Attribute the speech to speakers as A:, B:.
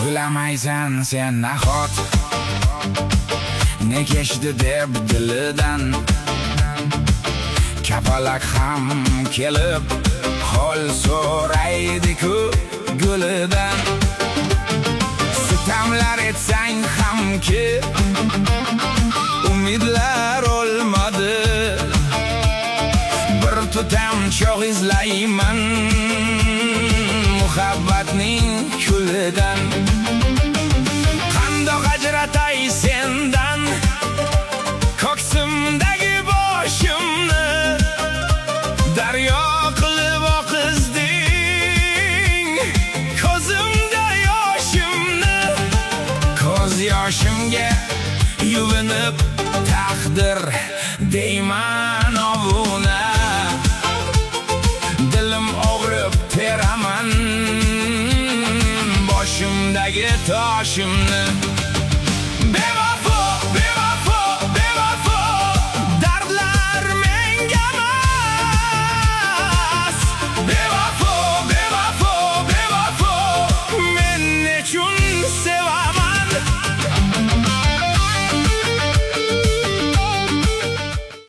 A: Bilamaysan sen nahot ne kechdi deb dilidan. Kapalak ham kelib hol so'raydi-ku gulidan. Sitamlar etsang hamki umidlar olmadi. Bir tutam cho'g' izlayman muhabbatning kulidan. Qandoq ajratay sendan ko'ksimdagi boshimni, daryo qilib oqizding ko'zimda yoshimni. Ko'z yoshimga yuvinib taqdir deyman ovuna. Dilim og'rib teraman boshimdagi toshimni. Bevafo